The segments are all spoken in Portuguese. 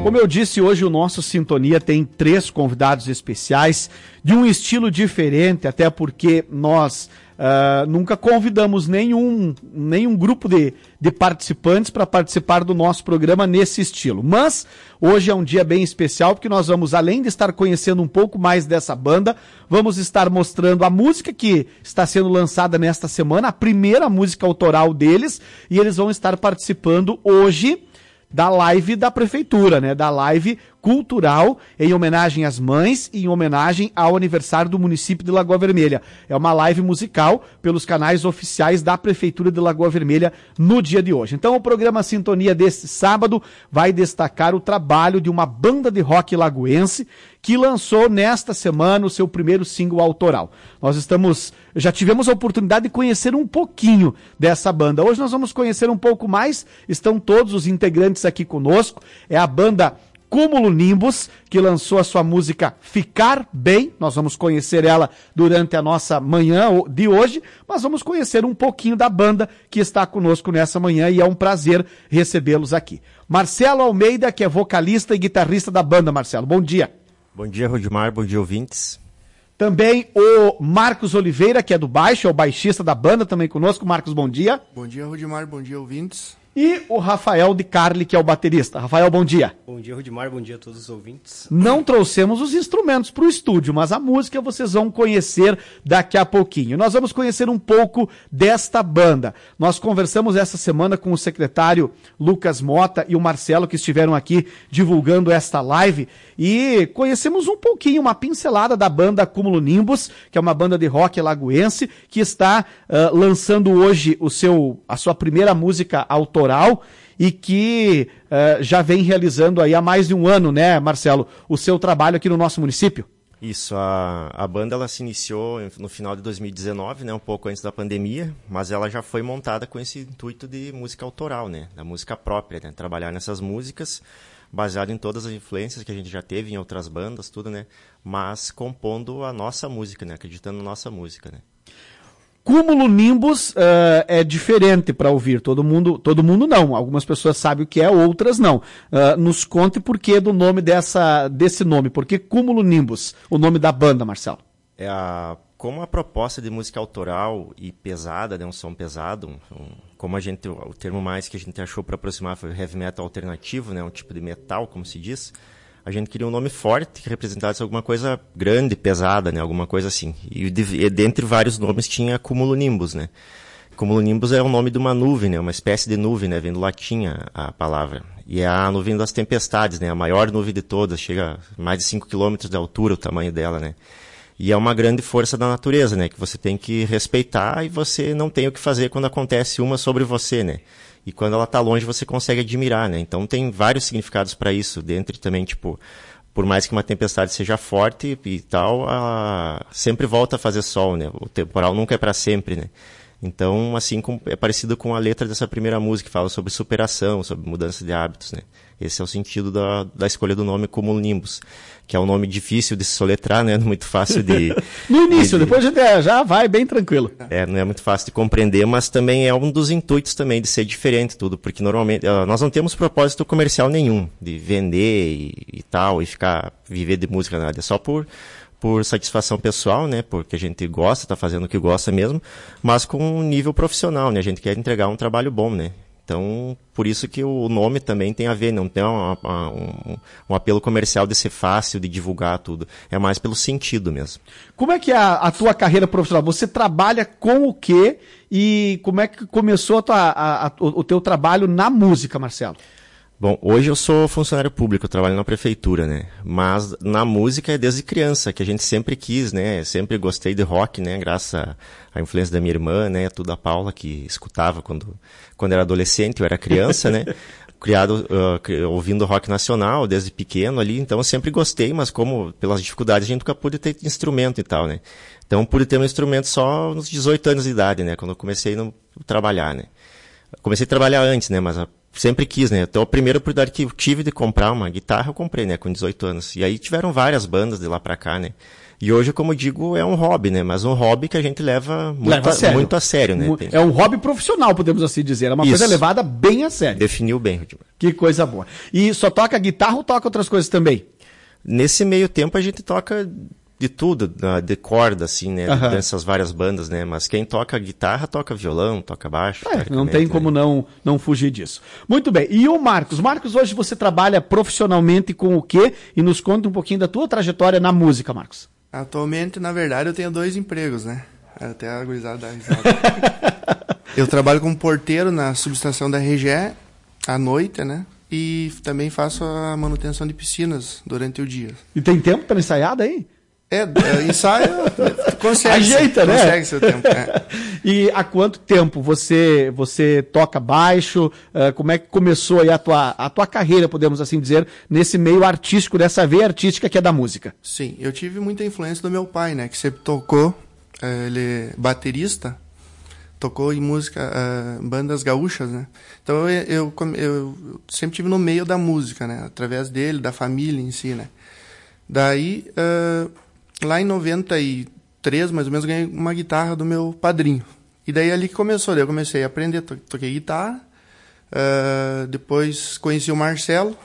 Como eu disse, hoje o nosso Sintonia tem 3 convidados especiais de um estilo diferente, até porque nós nunca convidamos nenhum grupo de participantes para participar do nosso programa nesse estilo. Mas hoje é um dia bem especial, porque nós vamos, além de estar conhecendo um pouco mais dessa banda, vamos estar mostrando a música que está sendo lançada nesta semana, a primeira música autoral deles, e eles vão estar participando hoje da live da prefeitura, né? Da live cultural em homenagem às mães e em homenagem ao aniversário do município de Lagoa Vermelha. É uma live musical pelos canais oficiais da prefeitura de Lagoa Vermelha no dia de hoje. Então o programa Sintonia deste sábado vai destacar o trabalho de uma banda de rock lagoense que lançou nesta semana o seu primeiro single autoral. Já tivemos a oportunidade de conhecer um pouquinho dessa banda. Hoje nós vamos conhecer um pouco mais. Estão todos os integrantes aqui conosco. É a banda Cúmulo Nimbus, que lançou a sua música Ficar Bem. Nós vamos conhecer ela durante a nossa manhã de hoje, mas vamos conhecer um pouquinho da banda que está conosco nessa manhã e é um prazer recebê-los aqui. Marcelo Almeida, que é vocalista e guitarrista da banda. Marcelo, bom dia. Bom dia, Rodimar, bom dia, ouvintes. Também o Marcos Oliveira, que é do baixo, é o baixista da banda, também conosco. Marcos, bom dia. Bom dia, Rodimar, bom dia, ouvintes. E o Rafael de Carli, que é o baterista. Rafael, bom dia. Bom dia, Rodimar, bom dia a todos os ouvintes. Não trouxemos os instrumentos para o estúdio, mas a música vocês vão conhecer daqui a pouquinho. Nós vamos conhecer um pouco desta banda. Nós conversamos essa semana com o secretário Lucas Mota e o Marcelo, que estiveram aqui divulgando esta live, e conhecemos um pouquinho, uma pincelada da banda Cúmulo Nimbus, que é uma banda de rock lagoense, que está lançando hoje a sua primeira música autoral, e que já vem realizando aí há mais de um ano, né, Marcelo, o seu trabalho aqui no nosso município. Isso, a banda ela se iniciou no final de 2019, né, um pouco antes da pandemia, mas ela já foi montada com esse intuito de música autoral, né, da música própria, né, trabalhar nessas músicas, baseado em todas as influências que a gente já teve em outras bandas, tudo, né, mas compondo a nossa música, né, acreditando na nossa música, né. Cúmulo Nimbus é diferente para ouvir, todo mundo não, algumas pessoas sabem o que é, outras não. Nos conte por que do nome desse nome, por que Cúmulo Nimbus, o nome da banda, Marcelo? Como a proposta de música autoral e pesada, né, um som pesado, como o termo mais que a gente achou para aproximar foi heavy metal alternativo, né, um tipo de metal, como se diz, a gente queria um nome forte que representasse alguma coisa grande, pesada, né? Alguma coisa assim. E dentre vários nomes tinha Cúmulo Nimbus, né? Cúmulo Nimbus é o nome de uma nuvem, né? Uma espécie de nuvem, né? Vem do latim a palavra. E é a nuvem das tempestades, né? A maior nuvem de todas, chega a mais de 5 km de altura o tamanho dela, né? E é uma grande força da natureza, né? Que você tem que respeitar e você não tem o que fazer quando acontece uma sobre você, né? E quando ela está longe, você consegue admirar, né? Então tem vários significados para isso. Dentre também, tipo, por mais que uma tempestade seja forte e tal, sempre volta a fazer sol, né? O temporal nunca é para sempre, né? Então, assim, é parecido com a letra dessa primeira música, que fala sobre superação, sobre mudança de hábitos, né? Esse é o sentido da escolha do nome Cúmulo Nimbus, que é um nome difícil de se soletrar, né? Muito fácil de... No início, depois a gente já vai bem tranquilo. Não é muito fácil de compreender, mas também é um dos intuitos também de ser diferente tudo, porque normalmente nós não temos propósito comercial nenhum, de vender e tal, e viver de música, nada. É só por satisfação pessoal, né? Porque a gente gosta, tá fazendo o que gosta mesmo, mas com um nível profissional, né? A gente quer entregar um trabalho bom, né? Então, por isso que o nome também tem a ver, não tem um apelo comercial de ser fácil, de divulgar tudo. É mais pelo sentido mesmo. Como é que é a tua carreira profissional? Você trabalha com o quê? E como é que começou o teu trabalho na música, Marcelo? Bom, hoje eu sou funcionário público, eu trabalho na prefeitura, né? Mas na música é desde criança, que a gente sempre quis, né? Sempre gostei de rock, né? Graças à influência da minha irmã, né? Tudo a Paula, que escutava quando era adolescente, eu era criança, né? Criado ouvindo rock nacional desde pequeno ali, então eu sempre gostei, mas como pelas dificuldades a gente nunca pôde ter instrumento e tal, né? Então pude ter um instrumento só nos 18 anos de idade, né? Quando eu comecei a trabalhar, né? Comecei a trabalhar antes, né? Mas sempre quis, né? Então a primeira oportunidade que eu tive de comprar uma guitarra, eu comprei, né? Com 18 anos. E aí tiveram várias bandas de lá pra cá, né? E hoje, como eu digo, é um hobby, né? Mas um hobby que a gente leva muito a sério, né? É um hobby profissional, podemos assim dizer. É uma coisa levada bem a sério. Definiu bem, Rudimar. Que coisa boa. E só toca guitarra ou toca outras coisas também? Nesse meio tempo a gente toca de tudo, de corda, assim, né? Dessas várias bandas, né? Mas quem toca guitarra, toca violão, toca baixo. Não tem como não fugir disso. Muito bem. E o Marcos? Marcos, hoje você trabalha profissionalmente com o quê? E nos conta um pouquinho da tua trajetória na música, Marcos. Atualmente, na verdade, eu tenho 2 empregos, né? Até a gurizada dá risada. Eu trabalho como porteiro na subestação da RGE, à noite, né? E também faço a manutenção de piscinas durante o dia. E tem tempo para ensaiar daí? Ensaio, consegue. Ajeita, né? Consegue seu tempo. E há quanto tempo você toca baixo? Como é que começou aí a tua carreira, podemos assim dizer, nesse meio artístico, dessa veia artística que é da música? Sim, eu tive muita influência do meu pai, né? Que sempre tocou, ele é baterista, tocou em música, bandas gaúchas, né? Então eu sempre tive no meio da música, né? Através dele, da família em si, né? Daí, lá em 93, mais ou menos, ganhei uma guitarra do meu padrinho. E daí ali que começou, daí eu comecei a aprender, toquei guitarra, depois conheci o Marcelo,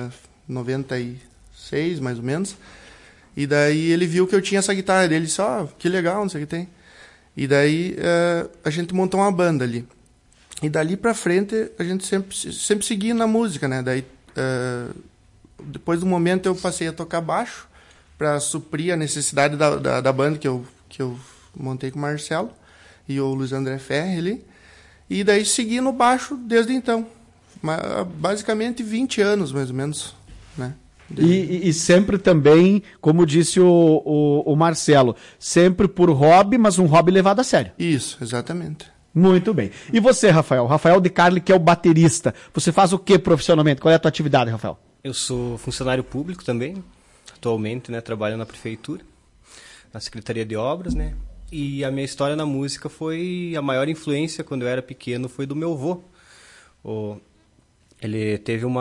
96, mais ou menos, e daí ele viu que eu tinha essa guitarra dele, disse, que legal, não sei o que tem. E daí a gente montou uma banda ali. E dali pra frente a gente sempre seguia na música, né? Daí, depois do momento eu passei a tocar baixo para suprir a necessidade da banda que eu montei com o Marcelo e o Luiz André Ferri ali. E daí segui no baixo desde então. Basicamente 20 anos, mais ou menos, né? E sempre também, como disse o Marcelo, sempre por hobby, mas um hobby levado a sério. Isso, exatamente. Muito bem. E você, Rafael? Rafael de Carli, que é o baterista. Você faz o que profissionalmente? Qual é a tua atividade, Rafael? Eu sou funcionário público também, atualmente, né, trabalho na prefeitura, na Secretaria de Obras, né? E a minha história na música foi, a maior influência quando eu era pequeno foi do meu avô. Ele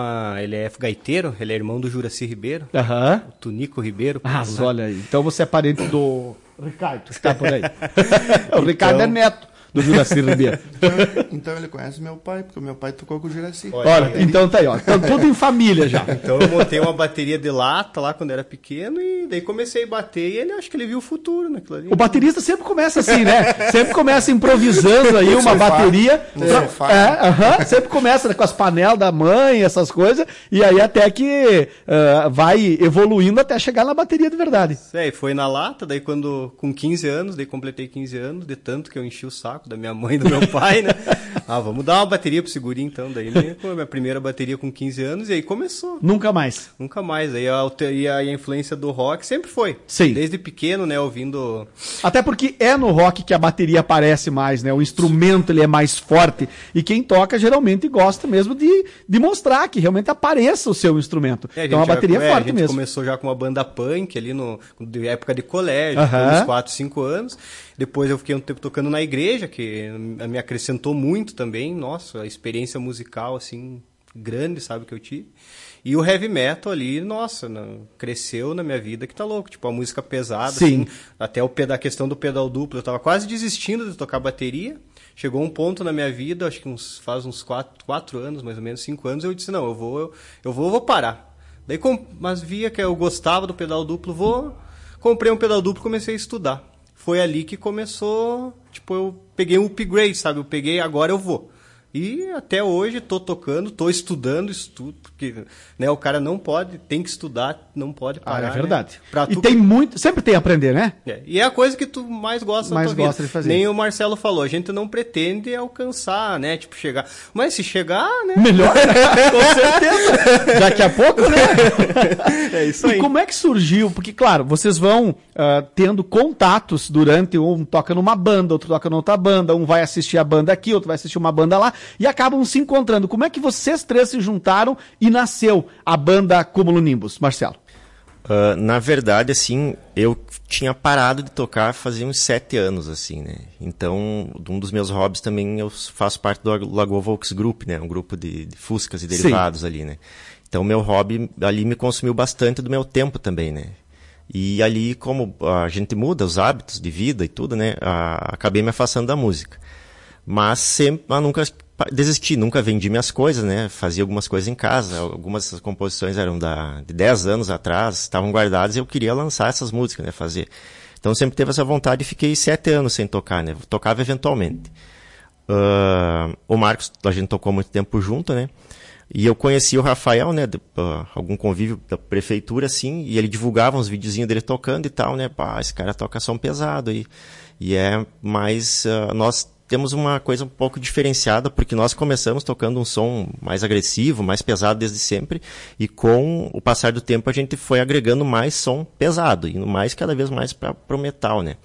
é gaiteiro, ele é irmão do Juraci Ribeiro, o Tunico Ribeiro. Olha aí, então você é parente do Ricardo, que está por aí. O Ricardo é neto do Juraci Ribeiro. Então ele conhece meu pai, porque o meu pai tocou com o Juraci. Olha, então tá aí, ó. Então tudo em família já. Então eu montei uma bateria de lata lá quando eu era pequeno e daí comecei a bater e ele, acho que ele viu o futuro naquilo ali. O baterista sempre começa assim, né? Sempre começa improvisando aí uma bateria. Sempre começa com as panelas da mãe, essas coisas, e aí até que vai evoluindo até chegar na bateria de verdade. E foi na lata, daí quando, com 15 anos, daí completei 15 anos, de tanto que eu enchi o saco da minha mãe e do meu pai, né? Vamos dar uma bateria pro segurinho então. Daí ele com a minha primeira bateria com 15 anos e aí começou. Nunca mais. Nunca mais. Aí a influência do rock sempre foi. Sim. Desde pequeno, né, ouvindo... Até porque é no rock que a bateria aparece mais, né? O instrumento ele é mais forte e quem toca geralmente gosta mesmo de mostrar que realmente apareça o seu instrumento. Então a bateria é forte mesmo. A gente começou já com uma banda punk ali de época de colégio, uns 4, 5 anos. Depois eu fiquei um tempo tocando na igreja, que me acrescentou muito também. Nossa, a experiência musical, assim, grande, sabe, que eu tive. E o heavy metal ali, nossa, cresceu na minha vida que tá louco. Tipo, a música pesada, sim, assim, até a questão do pedal duplo. Eu tava quase desistindo de tocar bateria. Chegou um ponto na minha vida, acho que faz uns 4 anos, mais ou menos, 5 anos, eu disse, não, eu vou parar. Daí, mas via que eu gostava do pedal duplo, comprei um pedal duplo e comecei a estudar. Foi ali que começou, tipo, eu peguei um upgrade, sabe? Agora eu vou. E até hoje tô tocando, tô estudando, porque, né, o cara tem que estudar, não pode parar. É verdade. Né? Sempre tem a aprender, né? E é a coisa que tu mais gosta da tua vida. De fazer. Nem o Marcelo falou, a gente não pretende alcançar, né, tipo, chegar. Mas se chegar, né? Melhor, com certeza. Daqui a pouco, né? É isso aí. E como é que surgiu? Porque, claro, vocês vão tendo contatos durante, um toca numa banda, outro toca noutra banda, um vai assistir a banda aqui, outro vai assistir uma banda lá, e acabam se encontrando. Como é que vocês três se juntaram e nasceu a banda Cúmulo Nimbus, Marcelo? Na verdade, assim, eu tinha parado de tocar fazia uns 7 anos, assim, né? Então, um dos meus hobbies também, eu faço parte do Lagoa Volks Group, né? Um grupo de Fuscas e derivados ali, né? Então, meu hobby ali me consumiu bastante do meu tempo também, né? E ali, como a gente muda os hábitos de vida e tudo, né? Acabei me afastando da música. Mas nunca desisti, nunca vendi minhas coisas, né? Fazia algumas coisas em casa, algumas dessas composições eram de 10 anos atrás, estavam guardadas e eu queria lançar essas músicas, né? Fazer. Então sempre teve essa vontade e fiquei 7 anos sem tocar, né? Tocava eventualmente. O Marcos, a gente tocou muito tempo junto, né? E eu conheci o Rafael, né? Algum convívio da prefeitura, assim, e ele divulgava uns videozinhos dele tocando e tal, né? Pá, esse cara toca som pesado e é mais... nós temos uma coisa um pouco diferenciada, porque nós começamos tocando um som mais agressivo, mais pesado desde sempre, e com o passar do tempo a gente foi agregando mais som pesado, indo cada vez mais para o metal, né?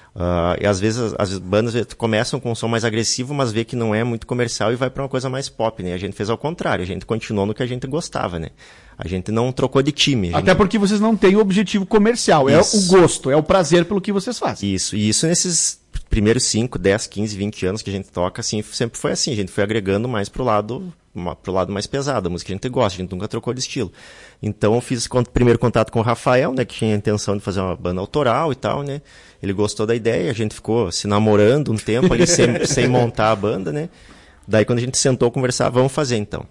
E às vezes as bandas começam com um som mais agressivo, mas vê que não é muito comercial e vai para uma coisa mais pop, né? A gente fez ao contrário, a gente continuou no que a gente gostava, né? A gente não trocou de time. Até porque vocês não têm o objetivo comercial, Isso. É o gosto, é o prazer pelo que vocês fazem. Isso, e isso nesses primeiros 5, 10, 15, 20 anos que a gente toca, assim, sempre foi assim, a gente foi agregando mais pro lado mais pesado, a música que a gente gosta, a gente nunca trocou de estilo. Então eu fiz o primeiro contato com o Rafael, né, que tinha a intenção de fazer uma banda autoral e tal, né, ele gostou da ideia, a gente ficou se namorando um tempo ali, sem montar a banda, né, daí quando a gente sentou conversar, vamos fazer então.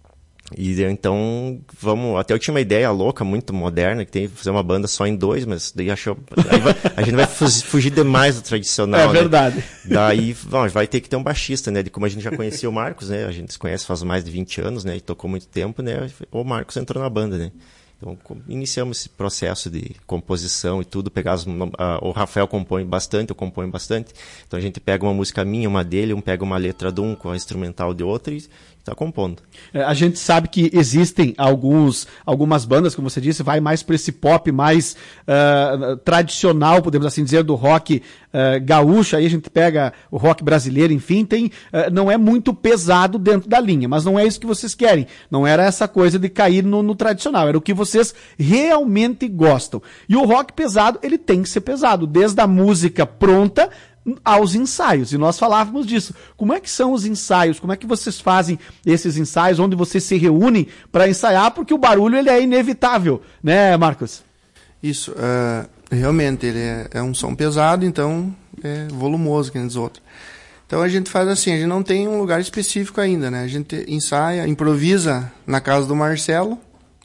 E então, até eu tinha uma ideia louca, muito moderna, que tem que fazer uma banda só em 2, mas daí a gente vai fugir demais do tradicional. É verdade. Né? Daí, vai ter que ter um baixista, né? De como a gente já conhecia o Marcos, né? A gente se conhece faz mais de 20 anos, né? E tocou muito tempo, né? O Marcos entrou na banda, né? Então, iniciamos esse processo de composição e tudo. O Rafael compõe bastante, eu componho bastante. Então, a gente pega uma música minha, uma dele, pega uma letra de um com a instrumental de outro e está compondo. A gente sabe que existem algumas bandas, como você disse, vai mais para esse pop mais tradicional, podemos assim dizer, do rock gaúcho. Aí a gente pega o rock brasileiro, enfim, não é muito pesado dentro da linha, mas não é isso que vocês querem. Não era essa coisa de cair no tradicional, era o que vocês realmente gostam. E o rock pesado, ele tem que ser pesado, desde a música pronta aos ensaios, e nós falávamos disso. Como é que são os ensaios? Como é que vocês fazem esses ensaios, onde vocês se reúnem para ensaiar? Porque o barulho ele é inevitável, né, Marcos? Isso, realmente, ele é um som pesado, então é volumoso, que nem diz outro. Então a gente faz assim, a gente não tem um lugar específico ainda, né? A gente ensaia, improvisa na casa do Marcelo,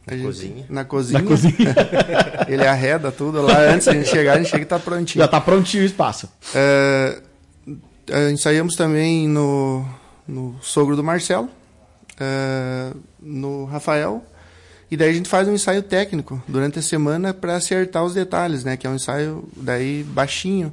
na cozinha. Ele arreda tudo lá. Antes da gente chegar, a gente chega e tá prontinho. Já tá prontinho o espaço. Ensaiamos também no sogro do Marcelo, no Rafael. E daí a gente faz um ensaio técnico durante a semana para acertar os detalhes, né? Que é um ensaio daí baixinho.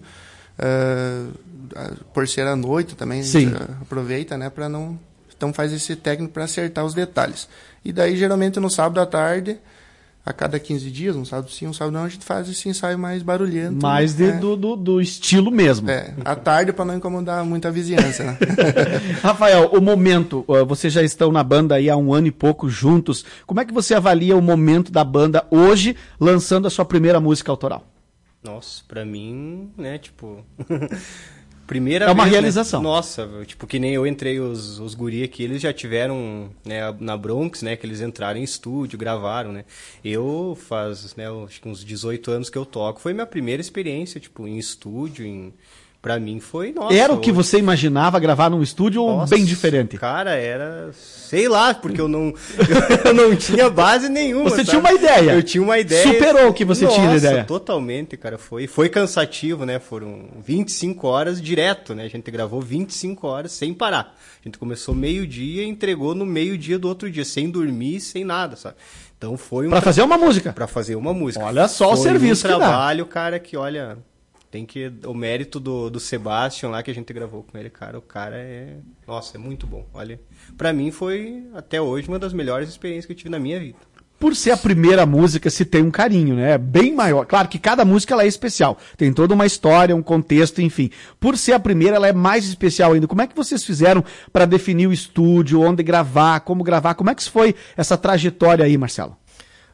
Por ser à noite também, Sim. A gente aproveita, né? Para não... Então faz esse técnico para acertar os detalhes. E daí, geralmente, no sábado à tarde, a cada 15 dias, um sábado sim, um sábado não, a gente faz esse ensaio mais barulhento. Mais do estilo mesmo. À tarde, para não incomodar muito a vizinhança, né? Rafael, o momento, vocês já estão na banda aí há 1 ano e pouco juntos. Como é que você avalia o momento da banda hoje, lançando a sua primeira música autoral? Nossa, pra mim, né, tipo... Primeira é uma vez, realização. Né? Nossa, tipo, que nem eu entrei, os guri aqui, eles já tiveram, né, na Bronx, né, que eles entraram em estúdio, gravaram, né. Eu faz, né, acho que uns 18 anos que eu toco, foi minha primeira experiência, tipo, em estúdio, pra mim foi, nossa... Era o que você imaginava gravar num estúdio ou bem diferente? Cara, era... Sei lá, porque eu não tinha base nenhuma. Você tinha uma ideia. Eu tinha uma ideia. Superou o que você tinha de ideia. Totalmente, cara. Foi cansativo, né? Foram 25 horas direto, né? A gente gravou 25 horas sem parar. A gente começou meio-dia e entregou no meio-dia do outro dia, sem dormir, sem nada, sabe? Então foi Pra fazer uma música. Pra fazer uma música. Olha só o serviço que dá. Foi um trabalho, cara, que olha... Tem que... O mérito do Sebastian lá, que a gente gravou com ele, cara, o cara é... Nossa, é muito bom. Olha, pra mim foi, até hoje, uma das melhores experiências que eu tive na minha vida. Por ser a primeira música, se tem um carinho, né? É bem maior. Claro que cada música ela é especial. Tem toda uma história, um contexto, enfim. Por ser a primeira, ela é mais especial ainda. Como é que vocês fizeram para definir o estúdio, onde gravar, como gravar? Como é que foi essa trajetória aí, Marcelo?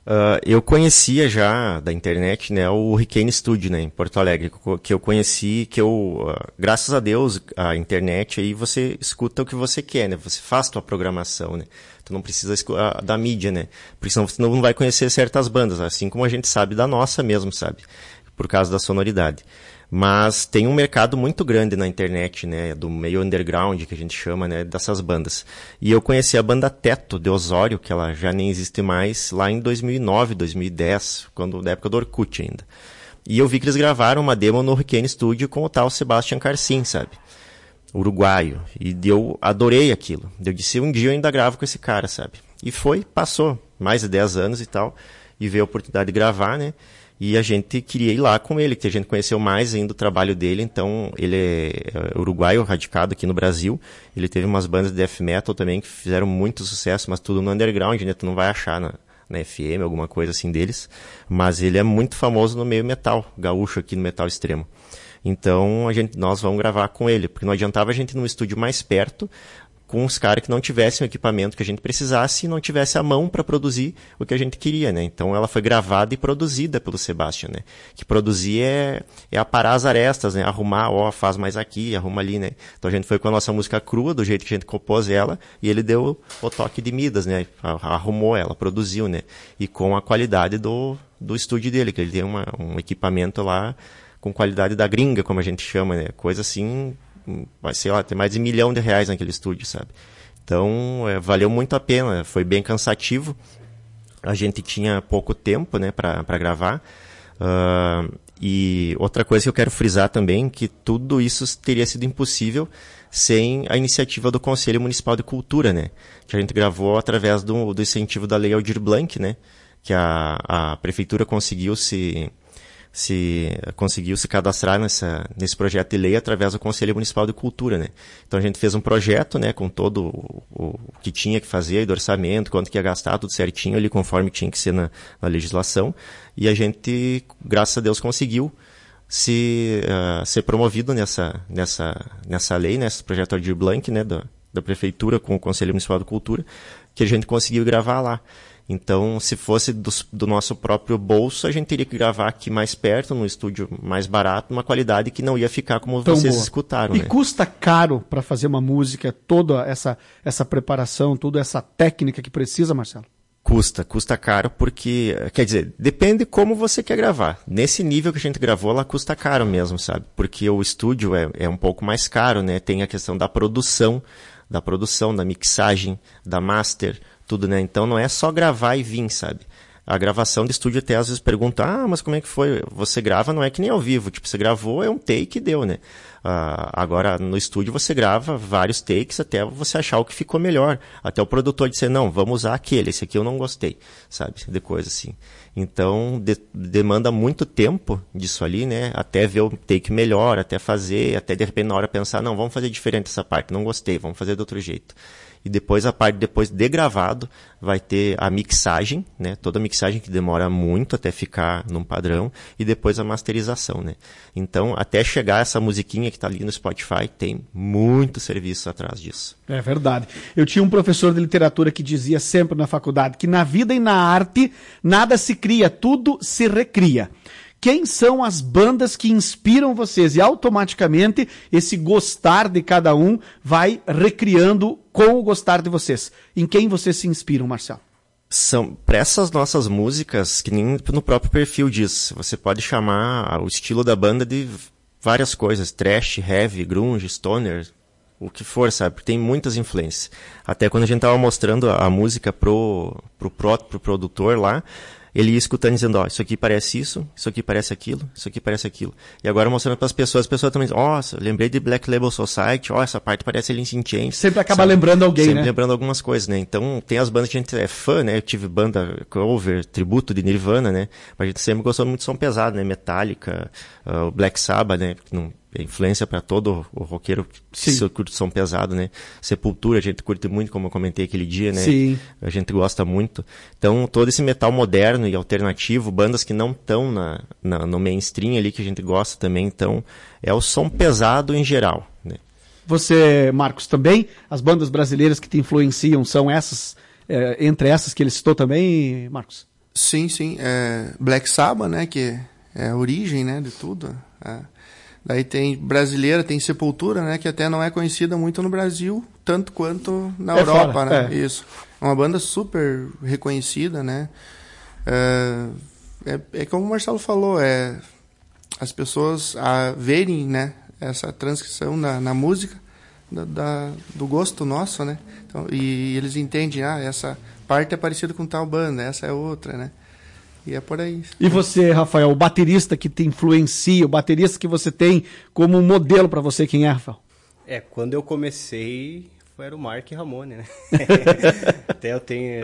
Eu conhecia já da internet, né, o Hurricane Studio, né, em Porto Alegre, que eu conheci, graças a Deus, a internet, aí você escuta o que você quer, né, você faz tua programação, né, tu não precisa da mídia, né, porque senão você não vai conhecer certas bandas, assim como a gente sabe da nossa mesmo, sabe, por causa da sonoridade. Mas tem um mercado muito grande na internet, né, do meio underground, que a gente chama, né, dessas bandas. E eu conheci a banda Teto, de Osório, que ela já nem existe mais, lá em 2009, 2010, na época do Orkut ainda. E eu vi que eles gravaram uma demo no Hurricane Studio com o tal Sebastian Carcin, sabe? Uruguaio. E eu adorei aquilo. Eu disse, um dia eu ainda gravo com esse cara, sabe? E passou mais de 10 anos e tal, e veio a oportunidade de gravar, né? E a gente queria ir lá com ele, que a gente conheceu mais ainda o trabalho dele. Então, ele é uruguaio, radicado aqui no Brasil. Ele teve umas bandas de death metal também que fizeram muito sucesso, mas tudo no underground, né? Tu não vai achar na FM, alguma coisa assim deles. Mas ele é muito famoso no meio metal, gaúcho aqui no metal extremo. Então, nós vamos gravar com ele, porque não adiantava a gente ir num estúdio mais perto, com os caras que não tivessem o equipamento que a gente precisasse e não tivesse a mão para produzir o que a gente queria, né? Então ela foi gravada e produzida pelo Sebastian, né? Que produzir é aparar as arestas, né? Arrumar, faz mais aqui, arruma ali, né? Então a gente foi com a nossa música crua, do jeito que a gente compôs ela, e ele deu o toque de Midas, né? Arrumou ela, produziu, né? E com a qualidade do estúdio dele, que ele tem um equipamento lá com qualidade da gringa, como a gente chama, né? Coisa assim, vai ser, tem mais de R$1 milhão naquele estúdio, sabe? Então, valeu muito a pena, foi bem cansativo. A gente tinha pouco tempo, né, para gravar. E outra coisa que eu quero frisar também, que tudo isso teria sido impossível sem a iniciativa do Conselho Municipal de Cultura, né? Que a gente gravou através do incentivo da Lei Aldir Blanc, né? Que a prefeitura conseguiu se cadastrar nesse projeto de lei através do Conselho Municipal de Cultura, né? Então a gente fez um projeto, né, com todo o que tinha que fazer, do orçamento, quanto que ia gastar, tudo certinho ali, conforme tinha que ser na legislação, e a gente, graças a Deus, conseguiu ser promovido nessa lei, nesse projeto Aldir Blanc, né, da prefeitura com o Conselho Municipal de Cultura, que a gente conseguiu gravar lá. Então, se fosse do nosso próprio bolso, a gente teria que gravar aqui mais perto, num estúdio mais barato, uma qualidade que não ia ficar como vocês escutaram. E né? Custa caro para fazer uma música, toda essa preparação, toda essa técnica que precisa, Marcelo? Custa caro porque, quer dizer, depende como você quer gravar. Nesse nível que a gente gravou, ela custa caro mesmo, sabe? Porque o estúdio é um pouco mais caro, né? Tem a questão da produção, da mixagem, da master, tudo, né? Então não é só gravar e vir, sabe? A gravação de estúdio até às vezes pergunta, mas como é que foi? Você grava, não é que nem ao vivo, tipo, você gravou, é um take e deu, né? Agora, no estúdio você grava vários takes até você achar o que ficou melhor. Até o produtor dizer, não, vamos usar esse aqui eu não gostei, sabe? De coisa assim. Então, demanda muito tempo disso ali, né? Até ver o take melhor, até fazer, até de repente na hora pensar, não, vamos fazer diferente essa parte, não gostei, vamos fazer de outro jeito. E depois a parte depois de gravado vai ter a mixagem, né? Toda a mixagem que demora muito até ficar num padrão e depois a masterização, né? Então, até chegar essa musiquinha que está ali no Spotify, tem muito serviço atrás disso. É verdade. Eu tinha um professor de literatura que dizia sempre na faculdade que na vida e na arte nada se cria, tudo se recria. Quem são as bandas que inspiram vocês? E automaticamente esse gostar de cada um vai recriando com o gostar de vocês. Em quem vocês se inspiram, Marcelo? São para essas nossas músicas, que nem no próprio perfil diz, você pode chamar o estilo da banda de várias coisas, thrash, heavy, grunge, stoner, o que for, sabe? Porque tem muitas influências. Até quando a gente tava mostrando a música pro produtor lá, ele ia escutando e dizendo, isso aqui parece isso aqui parece aquilo, isso aqui parece aquilo. E agora mostrando para as pessoas também dizem, nossa, lembrei de Black Label Society, essa parte parece Alice in Chains. Sempre acaba lembrando alguém, sempre né? Lembrando algumas coisas, né? Então, tem as bandas que a gente é fã, né? Eu tive banda cover, tributo de Nirvana, né? Mas a gente sempre gostou muito de som pesado, né? Metallica, o Black Sabbath, né? Influência para todo o roqueiro que curte som pesado, né? Sepultura, a gente curte muito, como eu comentei aquele dia, né? Sim. A gente gosta muito. Então, todo esse metal moderno e alternativo, bandas que não estão no mainstream ali, que a gente gosta também, então, é o som pesado em geral, né? Você, Marcos, também, as bandas brasileiras que te influenciam são essas, entre essas que ele citou também, Marcos? Sim, sim. Black Sabbath, né? Que é a origem, né, de tudo. Daí tem brasileira, tem Sepultura, né? Que até não é conhecida muito no Brasil, tanto quanto na Europa, fora, né? Isso. É uma banda super reconhecida, né? É como o Marcelo falou, as pessoas verem, né, essa transcrição na música do gosto nosso, né? Então, e eles entendem, essa parte é parecida com tal banda, essa é outra, né? E é por aí. E você, Rafael, o baterista que te influencia, o baterista que você tem como modelo para você, quem é, Rafael? Quando eu comecei, era o Mark Ramone, né? Até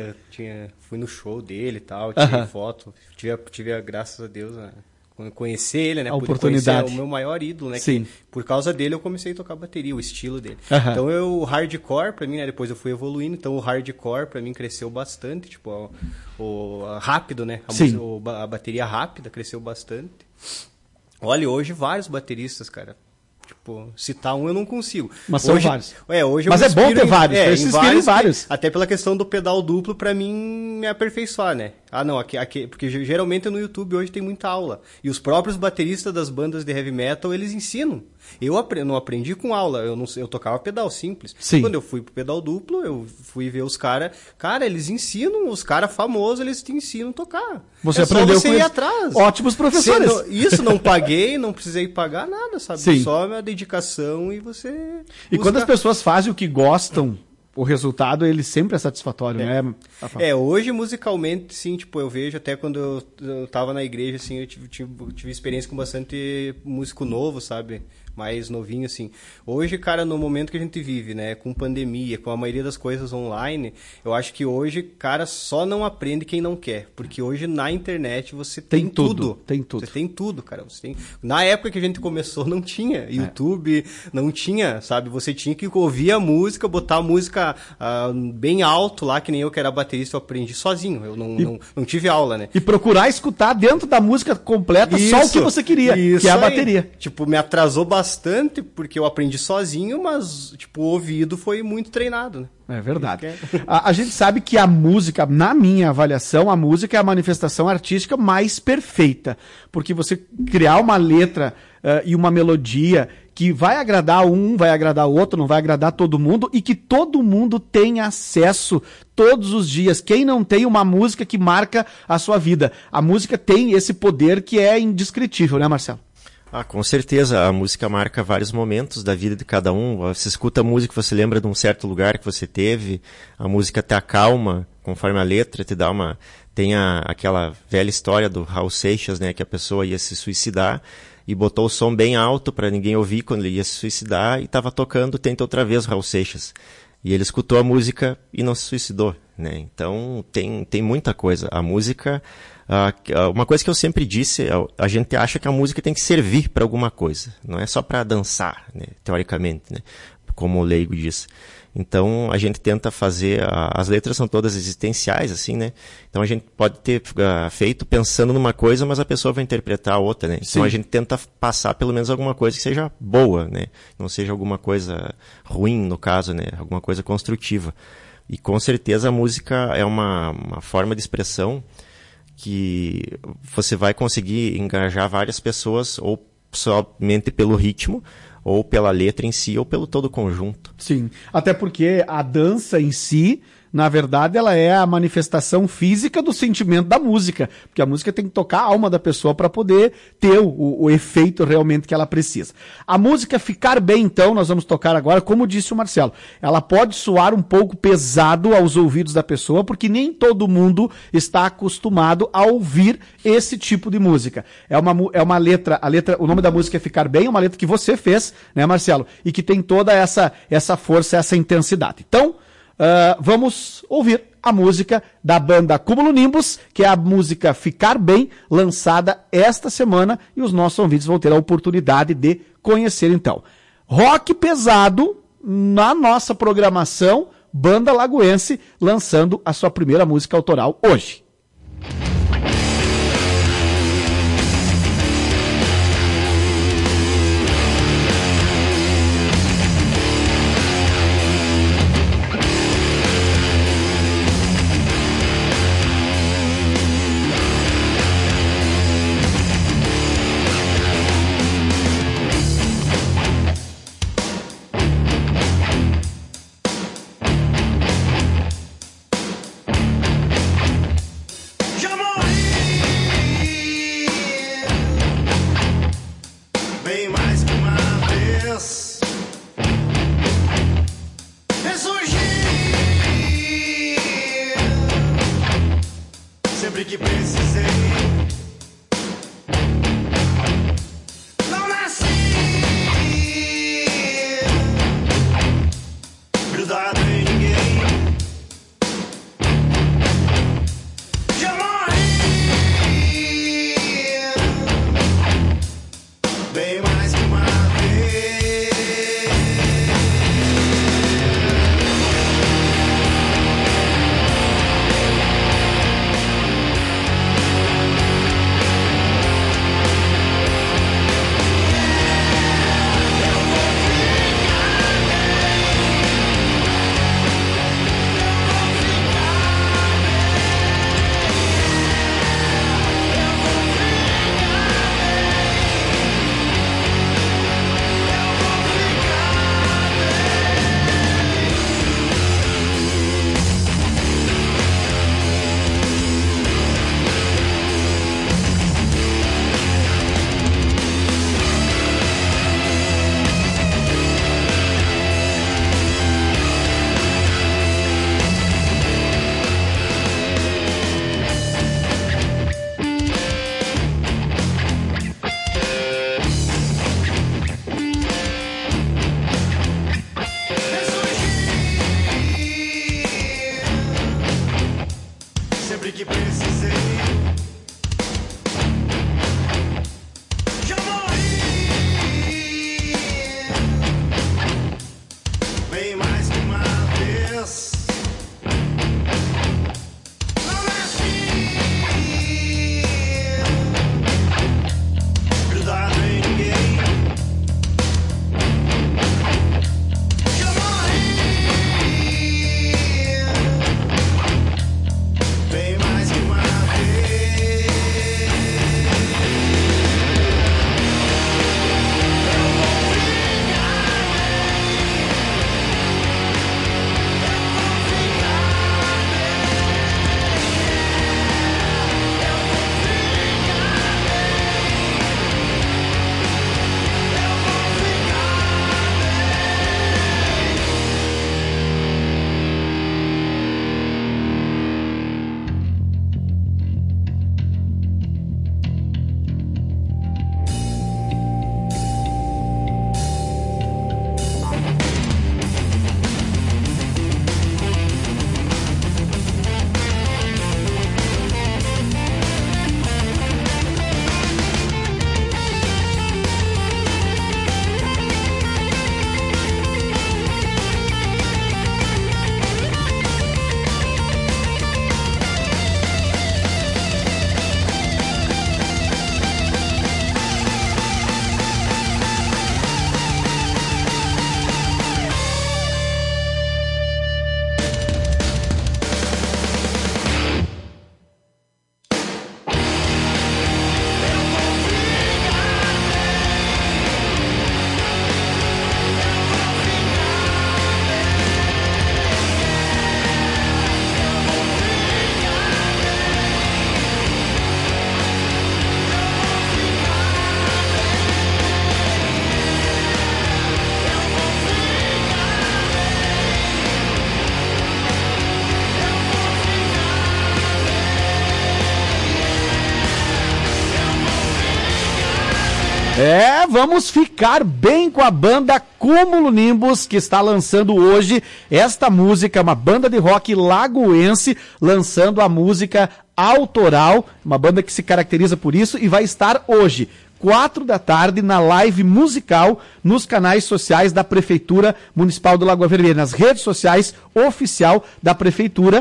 fui no show dele e tal, tirei foto, tive graças a Deus, conhecer ele, né? A oportunidade. Conhecer o meu maior ídolo, né? Sim. Que, por causa dele eu comecei a tocar bateria, o estilo dele. Uhum. Então o hardcore pra mim, né? Depois eu fui evoluindo, então o hardcore pra mim cresceu bastante, tipo, o rápido, né? A bateria rápida cresceu bastante. Olha, hoje vários bateristas, cara. Tipo, citar um eu não consigo. Mas são vários. Hoje mas é bom ter vários, eu se inspira em vários. Até pela questão do pedal duplo, pra mim, me aperfeiçoar, né? Não, porque geralmente no YouTube hoje tem muita aula. E os próprios bateristas das bandas de heavy metal, eles ensinam. Eu não aprendi com aula, eu tocava pedal simples. Sim. Quando eu fui pro pedal duplo, eu fui ver os caras. Cara, eles ensinam, os caras famosos, eles te ensinam a tocar. Você aprendeu só você com ir eles. atrás. Ótimos professores. Não paguei, não precisei pagar nada, sabe? Sim. Só a minha dedicação e você... E quando as pessoas fazem o que gostam, o resultado, ele sempre é satisfatório, né? Hoje, musicalmente, sim, tipo, eu vejo até quando eu tava na igreja, assim, eu tive experiência com bastante músico novo, sabe? Mais novinho, assim. Hoje, cara, no momento que a gente vive, né? Com pandemia, com a maioria das coisas online, eu acho que hoje, cara, só não aprende quem não quer. Porque hoje, na internet, você tem tudo. Tem tudo. Você tem tudo, cara. Na época que a gente começou, não tinha YouTube, não tinha, sabe? Você tinha que ouvir a música, botar a música bem alto lá, que nem eu que era baterista, eu aprendi sozinho. Eu não tive aula, né? E procurar escutar dentro da música completa só o que você queria, que é a bateria. Tipo, me atrasou bastante, porque eu aprendi sozinho, mas, tipo, o ouvido foi muito treinado, né? É verdade. A gente sabe que a música, na minha avaliação, a música é a manifestação artística mais perfeita. Porque você criar uma letra e uma melodia que vai agradar um, vai agradar o outro, não vai agradar todo mundo, e que todo mundo tem acesso todos os dias. Quem não tem uma música que marca a sua vida? A música tem esse poder que é indescritível, né, Marcelo? Com certeza, a música marca vários momentos da vida de cada um. Você escuta a música, você lembra de um certo lugar que você teve, a música te acalma, conforme a letra te dá uma... Tem aquela velha história do Raul Seixas, né, que a pessoa ia se suicidar e botou o som bem alto para ninguém ouvir quando ele ia se suicidar e estava tocando Tenta Outra Vez, Raul Seixas. E ele escutou a música e não se suicidou, né? Então tem muita coisa. A música... uma coisa que eu sempre disse, a gente acha que a música tem que servir para alguma coisa, não é só para dançar, né, teoricamente, né, como o leigo diz. Então a gente tenta fazer, as letras são todas existenciais, assim, né? Então a gente pode ter feito pensando numa coisa, mas a pessoa vai interpretar a outra, né? Então Sim. A gente tenta passar pelo menos alguma coisa que seja boa, né? Não seja alguma coisa ruim, no caso, né? Alguma coisa construtiva. E com certeza a música é uma forma de expressão que você vai conseguir engajar várias pessoas ou somente pelo ritmo, ou pela letra em si, ou pelo todo o conjunto. Sim, até porque a dança em si, na verdade, ela é a manifestação física do sentimento da música, porque a música tem que tocar a alma da pessoa para poder ter o efeito realmente que ela precisa. A música ficar bem, então, nós vamos tocar agora, como disse o Marcelo, ela pode soar um pouco pesado aos ouvidos da pessoa, porque nem todo mundo está acostumado a ouvir esse tipo de música. É uma letra, o nome da música é Ficar Bem, é uma letra que você fez, né, Marcelo? E que tem toda essa força, essa intensidade. Então, vamos ouvir a música da banda Cúmulo Nimbus, que é a música Ficar Bem, lançada esta semana, e os nossos ouvintes vão ter a oportunidade de conhecer então. Rock pesado na nossa programação, banda lagoense, lançando a sua primeira música autoral hoje. sempre que precisei. Não nasci grudado em ninguém. Já morri bem mais que uma vez. Sempre que precisei. Já morri bem mais que uma vez. Não nasci grudado em ninguém. Já morri bem mais que uma vez. Vamos ficar bem com a banda Cúmulo Nimbus, que está lançando hoje esta música, uma banda de rock lagoense, lançando a música autoral, uma banda que se caracteriza por isso, e vai estar hoje, 4 da tarde, na live musical nos canais sociais da Prefeitura Municipal do Lagoa Vermelha, nas redes sociais oficial da Prefeitura,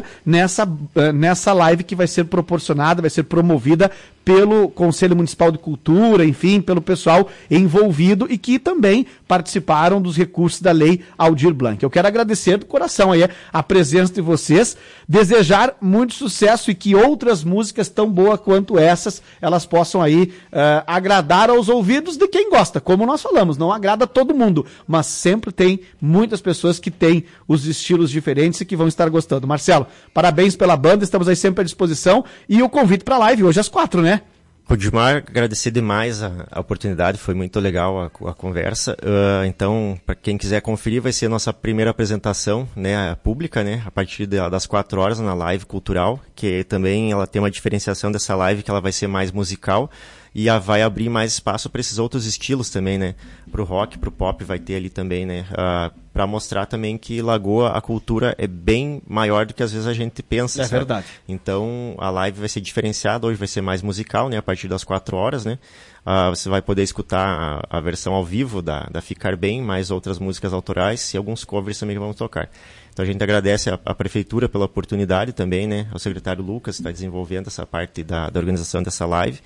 nessa live que vai ser proporcionada, vai ser promovida pelo Conselho Municipal de Cultura, enfim, pelo pessoal envolvido e que também participaram dos recursos da Lei Aldir Blanc. Eu quero agradecer do coração aí a presença de vocês, desejar muito sucesso e que outras músicas tão boas quanto essas, elas possam aí agradar aos ouvidos de quem gosta. Como nós falamos, não agrada todo mundo, mas sempre tem muitas pessoas que têm os estilos diferentes e que vão estar gostando. Marcelo, parabéns pela banda, estamos aí sempre à disposição e o convite para a live hoje às 4, né? Rudimar, agradecer demais a oportunidade, foi muito legal a conversa. Então, para quem quiser conferir, vai ser a nossa primeira apresentação, né, pública, né, a partir das 4 horas na live cultural, que também ela tem uma diferenciação dessa live, que ela vai ser mais musical e vai abrir mais espaço para esses outros estilos também, né, para o rock, para o pop vai ter ali também, né, para mostrar também que Lagoa, a cultura é bem maior do que às vezes a gente pensa. É sabe? verdade. Então, a live vai ser diferenciada, hoje vai ser mais musical, né, a partir das 4 horas, né. Você vai poder escutar a versão ao vivo da Ficar Bem, mais outras músicas autorais e alguns covers também que vamos tocar. Então, a gente agradece a Prefeitura pela oportunidade também, né, ao secretário Lucas, que está desenvolvendo essa parte da organização dessa live,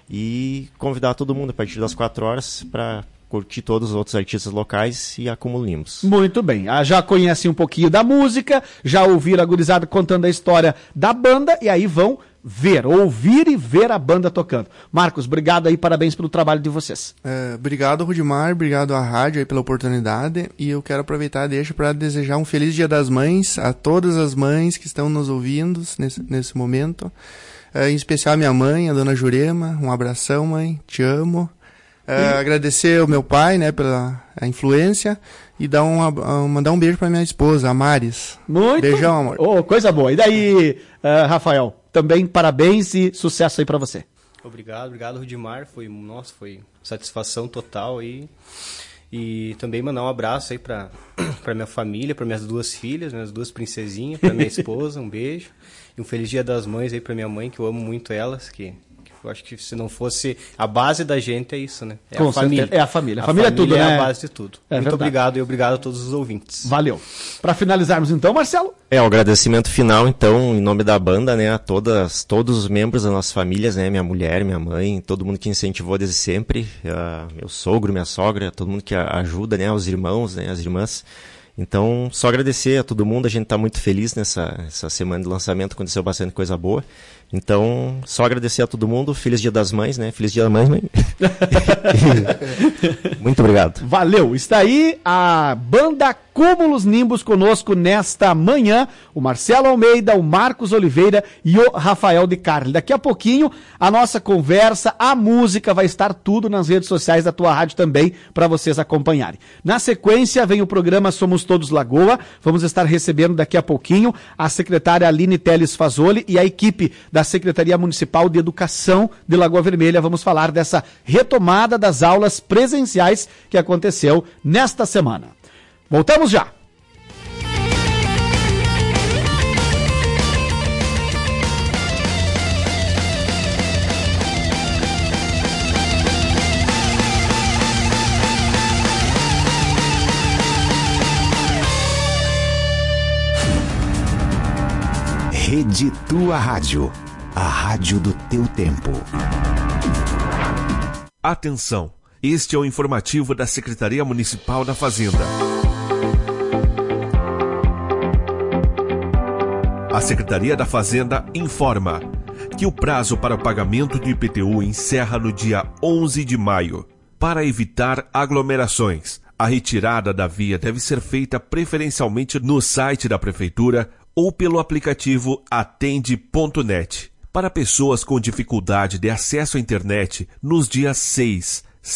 e convidar todo mundo a partir das 4 horas para curtir todos os outros artistas locais e acumular Nimbus. Muito bem. Já conhecem um pouquinho da música, já ouviram a gurizada contando a história da banda e aí vão ouvir e ver a banda tocando. Marcos, obrigado aí, parabéns pelo trabalho de vocês. Obrigado, Rudimar, obrigado à rádio aí pela oportunidade, e eu quero aproveitar a deixa para desejar um feliz Dia das Mães a todas as mães que estão nos ouvindo nesse momento, em especial a minha mãe, a dona Jurema. Um abração, mãe, te amo. Agradecer ao meu pai, né, pela influência, e mandar um beijo para minha esposa, a Maris. Muito. Beijão, amor. Coisa boa. E daí, Rafael, também parabéns e sucesso aí para você. Obrigado, Rudimar. Foi satisfação total aí. E também mandar um abraço aí pra minha família, para minhas 2 filhas, minhas 2 princesinhas, pra minha esposa, um beijo. E um feliz Dia das Mães aí pra minha mãe, que eu amo muito elas, que eu acho que se não fosse a base da gente, é isso, né? É Com a família. certeza. É a família. A família é tudo, né? É a base de tudo. É Muito verdade. obrigado e obrigado a todos os ouvintes. Valeu. Para finalizarmos então, Marcelo. O agradecimento final, então, em nome da banda, né, a todos os membros das nossas famílias, né, minha mulher, minha mãe, todo mundo que incentivou desde sempre, meu sogro, minha sogra, todo mundo que ajuda, né, os irmãos, né, as irmãs. Então, só agradecer a todo mundo, a gente está muito feliz essa semana de lançamento, aconteceu bastante coisa boa. Então, só agradecer a todo mundo, feliz Dia das Mães, né? Feliz Dia das Mães, mãe. Muito obrigado. Valeu. Está aí a banda Cúmulos Nimbus conosco nesta manhã. O Marcelo Almeida, o Marcos Oliveira e o Rafael de Carli. Daqui a pouquinho, a nossa conversa, a música, vai estar tudo nas redes sociais da tua rádio também, para vocês acompanharem. Na sequência, vem o programa Somos Todos Lagoa. Vamos estar recebendo daqui a pouquinho a secretária Aline Teles Fazoli e a equipe da Secretaria Municipal de Educação de Lagoa Vermelha. Vamos falar dessa retomada das aulas presenciais que aconteceu nesta semana. Voltamos já! Rede Tua Rádio, a rádio do teu tempo. Atenção, este é o informativo da Secretaria Municipal da Fazenda. A Secretaria da Fazenda informa que o prazo para o pagamento do IPTU encerra no dia 11 de maio. Para evitar aglomerações, a retirada da via deve ser feita preferencialmente no site da Prefeitura ou pelo aplicativo Atende.net. Para pessoas com dificuldade de acesso à internet, nos dias 6,